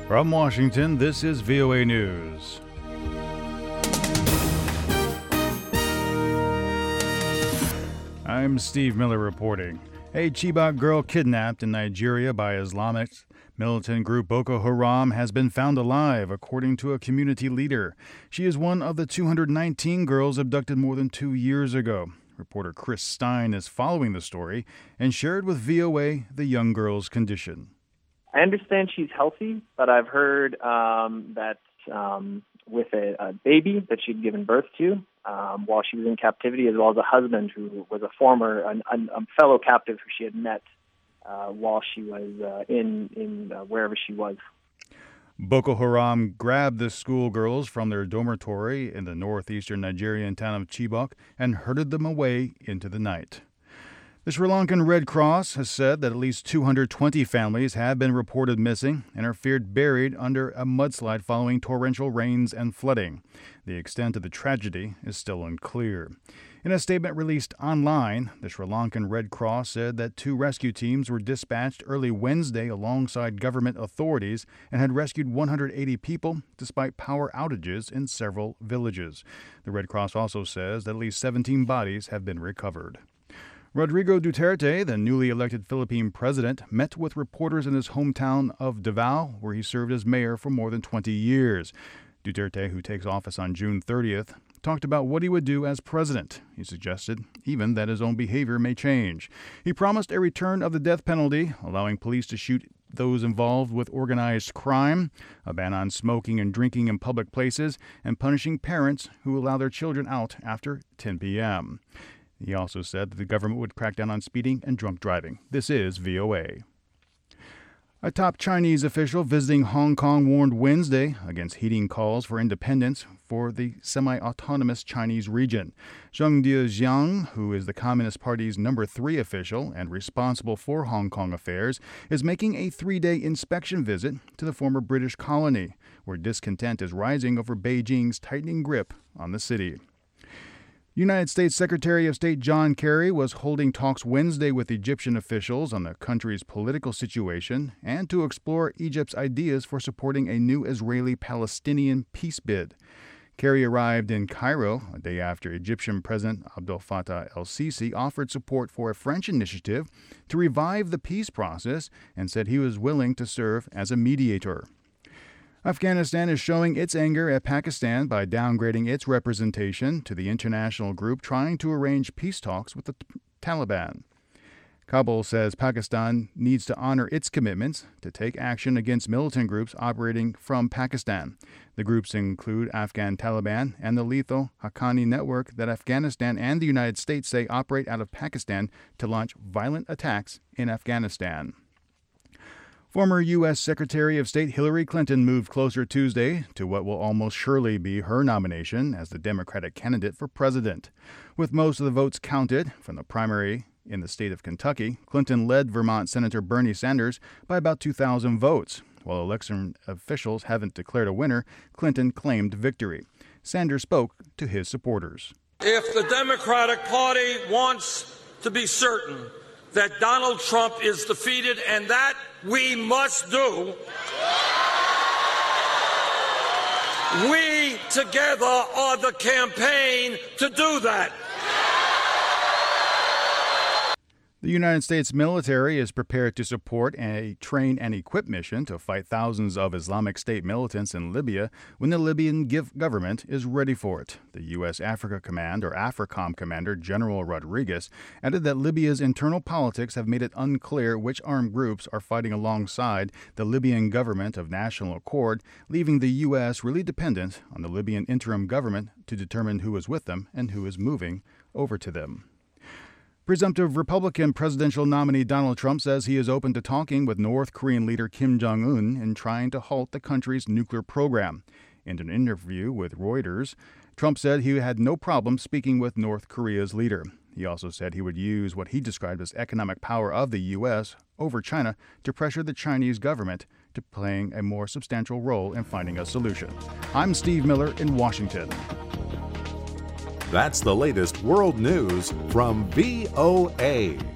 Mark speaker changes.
Speaker 1: From Washington, this is VOA News. I'm Steve Miller reporting. A Chibok girl kidnapped in Nigeria by Islamic militant group Boko Haram has been found alive, according to a community leader. She is one of the 219 girls abducted more than 2 years ago. Reporter Chris Stein is following the story and shared with VOA the young girl's condition.
Speaker 2: I understand she's healthy, but I've heard that with a baby that she'd given birth to while she was in captivity, as well as a husband who was a fellow captive who she had met while she was in wherever she was.
Speaker 1: Boko Haram grabbed the schoolgirls from their dormitory in the northeastern Nigerian town of Chibok and herded them away into the night. The Sri Lankan Red Cross has said that at least 220 families have been reported missing and are feared buried under a mudslide following torrential rains and flooding. The extent of the tragedy is still unclear. In a statement released online, the Sri Lankan Red Cross said that 2 rescue teams were dispatched early Wednesday alongside government authorities and had rescued 180 people despite power outages in several villages. The Red Cross also says that at least 17 bodies have been recovered. Rodrigo Duterte, the newly elected Philippine president, met with reporters in his hometown of Davao, where he served as mayor for more than 20 years. Duterte, who takes office on June 30th, talked about what he would do as president. He suggested even that his own behavior may change. He promised a return of the death penalty, allowing police to shoot those involved with organized crime, a ban on smoking and drinking in public places, and punishing parents who allow their children out after 10 p.m. He also said that the government would crack down on speeding and drunk driving. This is VOA. A top Chinese official visiting Hong Kong warned Wednesday against heeding calls for independence for the semi-autonomous Chinese region. Zheng Dejiang, who is the Communist Party's number 3 official and responsible for Hong Kong affairs, is making a 3-day inspection visit to the former British colony, where discontent is rising over Beijing's tightening grip on the city. United States Secretary of State John Kerry was holding talks Wednesday with Egyptian officials on the country's political situation and to explore Egypt's ideas for supporting a new Israeli-Palestinian peace bid. Kerry arrived in Cairo a day after Egyptian President Abdel Fattah el-Sisi offered support for a French initiative to revive the peace process and said he was willing to serve as a mediator. Afghanistan is showing its anger at Pakistan by downgrading its representation to the international group trying to arrange peace talks with the Taliban. Kabul says Pakistan needs to honor its commitments to take action against militant groups operating from Pakistan. The groups include Afghan Taliban and the lethal Haqqani network that Afghanistan and the United States say operate out of Pakistan to launch violent attacks in Afghanistan. Former U.S. Secretary of State Hillary Clinton moved closer Tuesday to what will almost surely be her nomination as the Democratic candidate for president. With most of the votes counted from the primary in the state of Kentucky, Clinton led Vermont Senator Bernie Sanders by about 2,000 votes. While election officials haven't declared a winner, Clinton claimed victory. Sanders spoke to his supporters.
Speaker 3: If the Democratic Party wants to be certain that Donald Trump is defeated, and that we must do, we together are the campaign to do that.
Speaker 1: The United States military is prepared to support a train and equip mission to fight thousands of Islamic State militants in Libya when the Libyan government is ready for it. The U.S. Africa Command, or AFRICOM Commander General Rodriguez, added that Libya's internal politics have made it unclear which armed groups are fighting alongside the Libyan government of national accord, leaving the U.S. really dependent on the Libyan interim government to determine who is with them and who is moving over to them. Presumptive Republican presidential nominee Donald Trump says he is open to talking with North Korean leader Kim Jong-un in trying to halt the country's nuclear program. In an interview with Reuters, Trump said he had no problem speaking with North Korea's leader. He also said he would use what he described as economic power of the U.S. over China to pressure the Chinese government to playing a more substantial role in finding a solution. I'm Steve Miller in Washington.
Speaker 4: That's the latest world news from VOA.